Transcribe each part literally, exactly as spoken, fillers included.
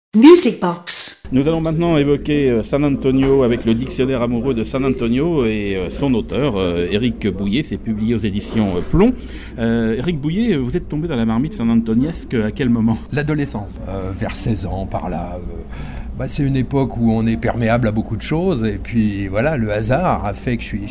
Music Box. Nous allons maintenant évoquer San Antonio avec le dictionnaire amoureux de San Antonio et son auteur, Éric Bouillet. C'est publié aux éditions Plomb. Euh, Éric Bouillet, vous êtes tombé dans la marmite san-antoniesque à quel moment ? L'adolescence, euh, vers seize ans, par là. Euh, bah, c'est une époque où on est perméable à beaucoup de choses. Et puis voilà, le hasard a fait que je suis,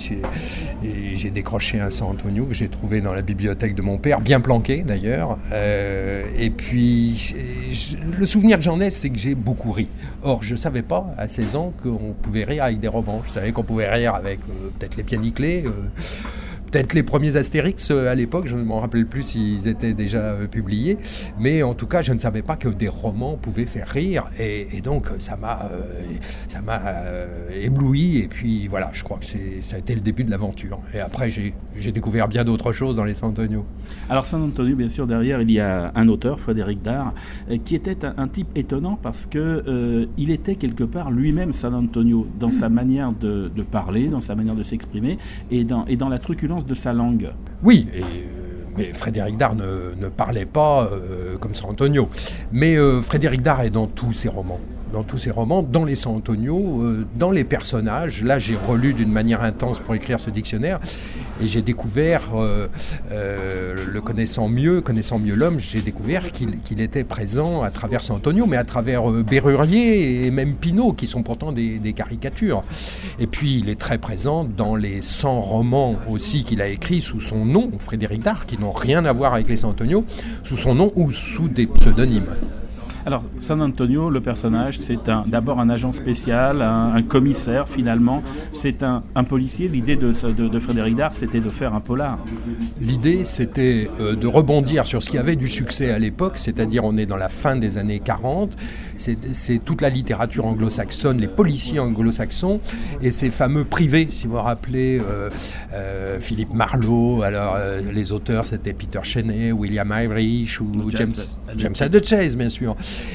et j'ai décroché un San Antonio que j'ai trouvé dans la bibliothèque de mon père, bien planqué d'ailleurs. Euh, et puis le souvenir que j'en ai, c'est que j'ai beaucoup ri. Or, je ne savais pas, à seize ans, qu'on pouvait rire avec des romans. Je savais qu'on pouvait rire avec euh, peut-être les Pieds-Nickelés, euh, peut-être les premiers Astérix euh, à l'époque, je ne m'en rappelle plus s'ils étaient déjà euh, publiés. Mais en tout cas, je ne savais pas que des romans pouvaient faire rire. Et, et donc, ça m'a, euh, ça m'a euh, ébloui. Et puis, voilà, je crois que c'est, ça a été le début de l'aventure. Et après, j'ai, j'ai découvert bien d'autres choses dans les San Antonio. Alors, San Antonio, bien sûr, derrière, il y a un auteur, Frédéric Dard, qui était un, un type étonnant parce que euh, il était quelque part lui-même San Antonio dans sa manière de, de parler, dans sa manière de s'exprimer et dans, et dans la truculence de sa langue. Oui, et, euh, mais Frédéric Dard ne, ne parlait pas euh, comme San Antonio. Mais euh, Frédéric Dard est dans tous ses romans. Dans tous ses romans, dans les San Antonio, euh, dans les personnages. Là, j'ai relu d'une manière intense pour écrire ce dictionnaire et j'ai découvert, euh, euh, le connaissant mieux, connaissant mieux l'homme, j'ai découvert qu'il, qu'il était présent à travers San Antonio, mais à travers euh, Bérurier et même Pinault, qui sont pourtant des, des caricatures. Et puis, il est très présent dans les cent romans aussi qu'il a écrits sous son nom, Frédéric Dard, qui n'ont rien à voir avec les San Antonio, sous son nom ou sous des pseudonymes. Alors, San Antonio, le personnage, c'est un, d'abord un agent spécial, un, un commissaire finalement, c'est un, un policier. L'idée de, de, de Frédéric Dard, c'était de faire un polar. L'idée, c'était euh, de rebondir sur ce qui avait du succès à l'époque, c'est-à-dire on est dans la fin des années quarante, c'est, c'est toute la littérature anglo-saxonne, les policiers anglo-saxons, et ces fameux privés, si vous vous rappelez, euh, euh, Philippe Marlowe, alors euh, les auteurs, c'était Peter Cheney, William Irish ou James, James Hadley-Chase, bien sûr.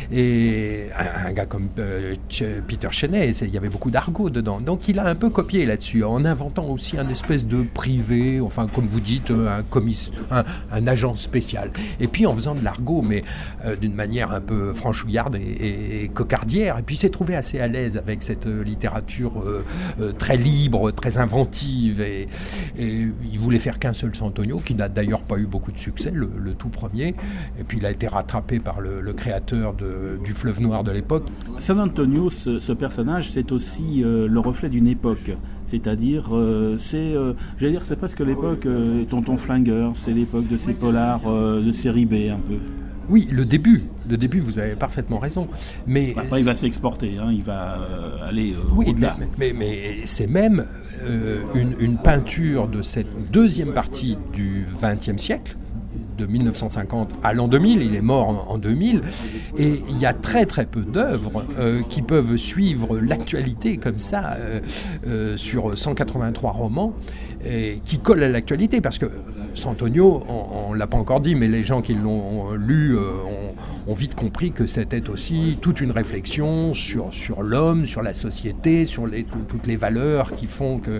Et un, un gars comme euh, Peter Cheney, il y avait beaucoup d'argot dedans. Donc il a un peu copié là-dessus, en inventant aussi un espèce de privé, enfin comme vous dites, un, commis, un, un agent spécial. Et puis en faisant de l'argot, mais euh, d'une manière un peu franchouillarde et, et, et cocardière. Et puis il s'est trouvé assez à l'aise avec cette littérature euh, euh, très libre, très inventive. Et, et il voulait faire qu'un seul San Antonio, qui n'a d'ailleurs pas eu beaucoup de succès, le, le tout premier. Et puis il a été rattrapé par le, le créateur De, du fleuve noir de l'époque. San Antonio, ce, ce personnage, c'est aussi euh, le reflet d'une époque. C'est-à-dire, euh, c'est, euh, j'allais dire, c'est presque l'époque euh, Tonton Flingueur, c'est l'époque de ces polars euh, de série B un peu. Oui, le début, le début, vous avez parfaitement raison. Mais après, il va s'exporter, hein, il va euh, aller euh, oui, au-delà. Mais, mais, mais c'est même euh, une, une peinture de cette deuxième partie du vingtième siècle, de mille neuf cent cinquante à l'an deux mille, il est mort en, en deux mille, et il y a très très peu d'œuvres euh, qui peuvent suivre l'actualité comme ça, euh, euh, sur cent quatre-vingt-trois romans, et qui collent à l'actualité, parce que San Antonio, on ne l'a pas encore dit, mais les gens qui l'ont lu euh, ont, ont vite compris que c'était aussi toute une réflexion sur, sur l'homme, sur la société, sur les, tout, toutes les valeurs qui font que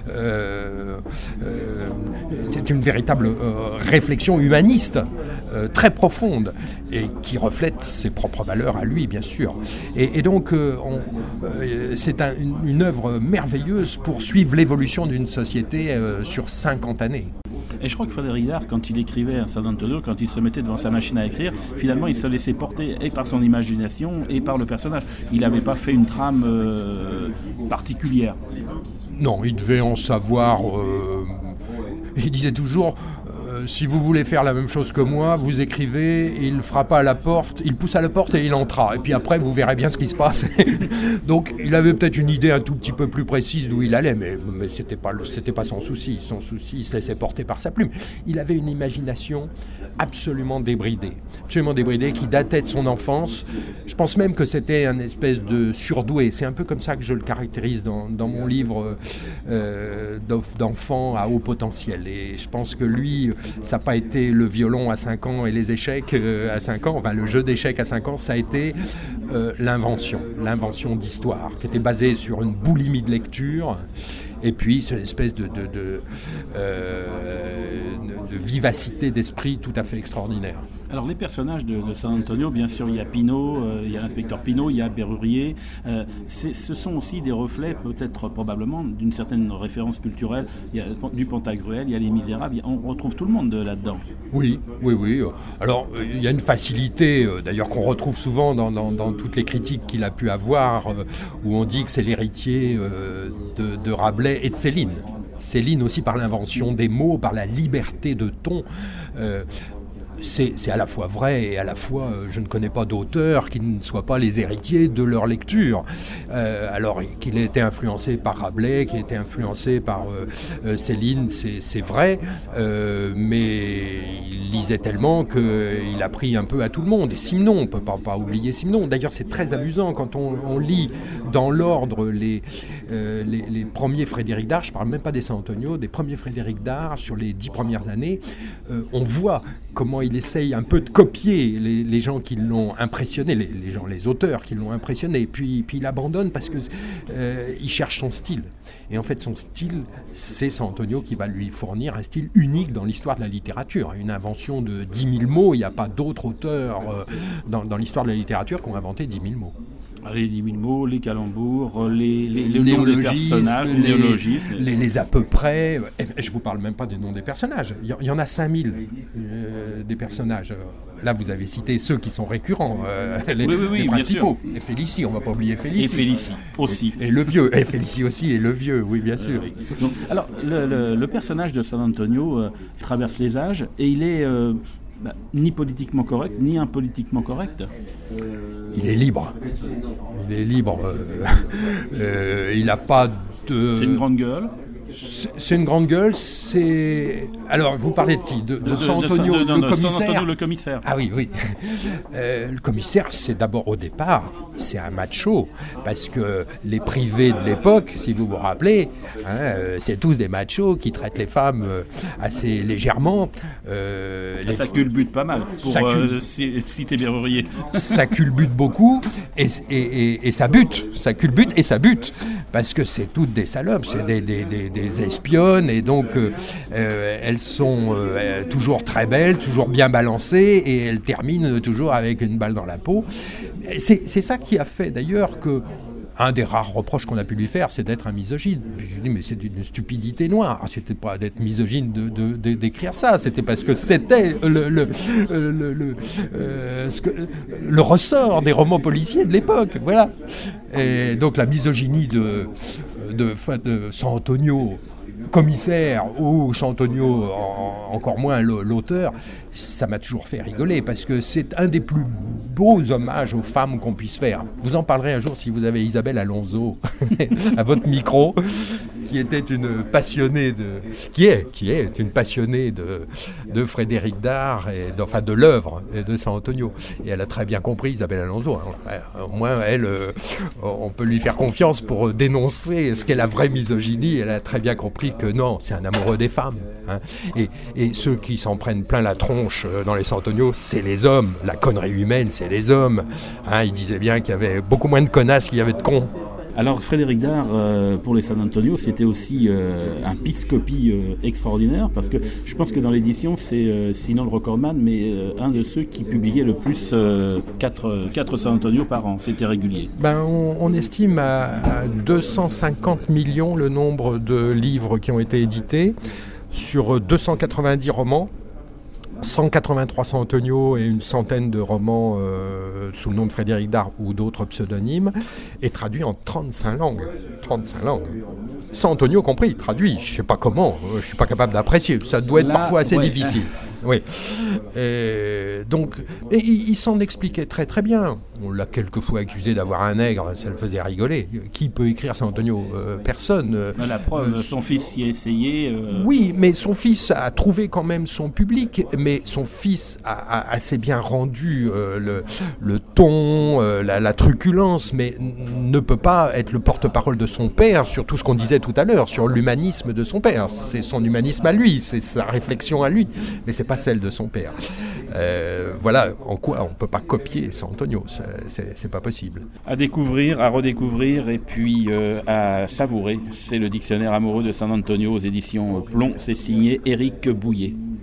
euh, euh, c'est une véritable euh, réflexion humaniste, euh, très profonde, et qui reflète ses propres valeurs à lui, bien sûr. Et, et donc, euh, on, euh, c'est un, une, une œuvre merveilleuse pour suivre l'évolution d'une société euh, sur cinquante années. Et je crois que Frédéric Dard, quand il écrivait un San Antonio, quand il se mettait devant sa machine à écrire, finalement, il se laissait porter et par son imagination et par le personnage. Il n'avait pas fait une trame euh, particulière. Non, il devait en savoir... Euh, il disait toujours... Si vous voulez faire la même chose que moi, vous écrivez, il frappa à la porte, il pousse à la porte et il entra. Et puis après, vous verrez bien ce qui se passe. Donc, il avait peut-être une idée un tout petit peu plus précise d'où il allait, mais, mais c'était pas, c'était pas son souci. Son souci, il se laissait porter par sa plume. Il avait une imagination absolument débridée, absolument débridée, qui datait de son enfance. Je pense même que c'était un espèce de surdoué. C'est un peu comme ça que je le caractérise dans, dans mon livre euh, d'enfant à haut potentiel. Et je pense que lui... ça n'a pas été le violon à cinq ans et les échecs à cinq ans, enfin le jeu d'échecs à cinq ans, ça a été euh, l'invention, l'invention d'histoire, qui était basée sur une boulimie de lecture, et puis c'est une espèce de, de, de, euh, de vivacité d'esprit tout à fait extraordinaire. Alors les personnages de, de San Antonio, bien sûr, il y a Pino, euh, il y a l'inspecteur Pino, il y a Berrurier. Euh, c'est, ce sont aussi des reflets, peut-être probablement, d'une certaine référence culturelle. Il y a du Pantagruel, il y a Les Misérables, on retrouve tout le monde de, là-dedans. Oui, oui, oui. Alors il y a une facilité, euh, d'ailleurs qu'on retrouve souvent dans, dans, dans toutes les critiques qu'il a pu avoir, euh, où on dit que c'est l'héritier euh, de, de Rabelais et de Céline. Céline aussi par l'invention des mots, par la liberté de ton. Euh, C'est, c'est à la fois vrai et à la fois, euh, je ne connais pas d'auteurs qui ne soient pas les héritiers de leur lecture. Euh, alors qu'il ait été influencé par Rabelais, qu'il ait été influencé par euh, euh, Céline, c'est, c'est vrai, euh, mais il lisait tellement qu'il a pris un peu à tout le monde. Et Simenon, on ne peut pas, pas oublier Simenon. D'ailleurs, c'est très amusant quand on, on lit dans l'ordre les, euh, les, les premiers Frédéric Dard, je ne parle même pas des San Antonio, des premiers Frédéric Dard sur les dix premières années, euh, on voit comment il essaye un peu de copier les, les gens qui l'ont impressionné, les, les gens, les auteurs qui l'ont impressionné, et puis, puis il abandonne parce que euh, il cherche son style. Et en fait, son style, c'est San Antonio qui va lui fournir un style unique dans l'histoire de la littérature. Une invention de dix mille mots, il n'y a pas d'autres auteurs euh, dans, dans l'histoire de la littérature qui ont inventé dix mille mots. Les dix mille mots, les calembours, les, les, les noms des personnages, les néologismes. Les, les à peu près. Je ne vous parle même pas des noms des personnages. Il y en a cinq mille euh, des personnages. Là, vous avez cité ceux qui sont récurrents, euh, les, oui, oui, oui, les principaux. Et Félicie, on ne va pas oublier Félicie. Et Félicie aussi. Et le vieux. Et Félicie aussi, et le vieux, oui, bien sûr. Euh, oui. Donc, alors, le, le, le personnage de San Antonio euh, traverse les âges et il est... Euh, Bah, ni politiquement correct, ni impolitiquement correct. Il est libre. Il est libre. Euh, euh, il n'a pas de... C'est une grande gueule. C'est, c'est une grande gueule, c'est... Alors, vous parlez de qui ? De, de, de San Antonio, de, de, le de, commissaire San Antonio, le commissaire. Ah oui, oui. Euh, le commissaire, c'est d'abord au départ, c'est un macho, parce que les privés de l'époque, si vous vous rappelez, hein, c'est tous des machos qui traitent les femmes assez légèrement. Euh, les... Ça culbute pas mal, pour ça cul... euh, citer Berrurier. Ça culbute beaucoup, et, et, et, et ça bute, ça culbute et ça bute, parce que c'est toutes des salopes, c'est des, des, des, des espionnes, et donc euh, euh, elles sont euh, toujours très belles, toujours bien balancées, et elles terminent toujours avec une balle dans la peau. C'est, c'est ça qui a fait d'ailleurs que un des rares reproches qu'on a pu lui faire, c'est d'être un misogyne. Je dis, mais c'est une stupidité noire. C'était pas d'être misogyne de, de, de, d'écrire ça, c'était parce que c'était le, le, le, le, euh, ce que, le ressort des romans policiers de l'époque. Voilà. Et donc la misogynie de, de, de San Antonio, commissaire, ou San Antonio, en, encore moins l'auteur, ça m'a toujours fait rigoler, parce que c'est un des plus beaux hommages aux femmes qu'on puisse faire. Vous en parlerez un jour si vous avez Isabelle Alonso à votre micro, qui était une passionnée de... qui est, qui est une passionnée de, de Frédéric Dard, et de, enfin de l'œuvre de San Antonio. Et elle a très bien compris, Isabelle Alonso. Au moins, elle, on peut lui faire confiance pour dénoncer ce qu'est la vraie misogynie. Elle a très bien compris que non, c'est un amoureux des femmes. Hein. Et, et ceux qui s'en prennent plein la tronche dans les San Antonio, c'est les hommes. La connerie humaine, c'est les hommes. Hein, il disait bien qu'il y avait beaucoup moins de connasses qu'il y avait de cons. Alors Frédéric Dard, euh, pour les San Antonio, c'était aussi euh, un piscopie euh, extraordinaire, parce que je pense que dans l'édition, c'est euh, sinon le recordman, mais euh, un de ceux qui publiait le plus euh, quatre San Antonio par an. C'était régulier. Ben, on, on estime à, à deux cent cinquante millions le nombre de livres qui ont été édités, sur deux cent quatre-vingt-dix romans, cent quatre-vingt-trois San Antonio et une centaine de romans euh, sous le nom de Frédéric Dard ou d'autres pseudonymes, et traduits en trente-cinq langues. trente-cinq langues. San Antonio compris, traduit. Je ne sais pas comment, je ne suis pas capable d'apprécier. Ça doit être Là, parfois assez ouais. difficile. Oui. Et donc, et il, il s'en expliquait très très bien. On l'a quelquefois accusé d'avoir un nègre, ça le faisait rigoler. Qui peut écrire San Antonio ? euh, Personne. La preuve, euh, son fils y a essayé. Euh... Oui, mais son fils a trouvé quand même son public, mais son fils a, a assez bien rendu euh, le, le ton, euh, la, la truculence, mais n- ne peut pas être le porte-parole de son père sur tout ce qu'on disait tout à l'heure, sur l'humanisme de son père. C'est son humanisme à lui, c'est sa réflexion à lui, mais c'est pas celle de son père. Euh, voilà en quoi on ne peut pas copier San Antonio, c'est, c'est, c'est pas possible. À découvrir, à redécouvrir et puis euh, à savourer, c'est le dictionnaire amoureux de San Antonio aux éditions Plomb, c'est signé Éric Bouillet.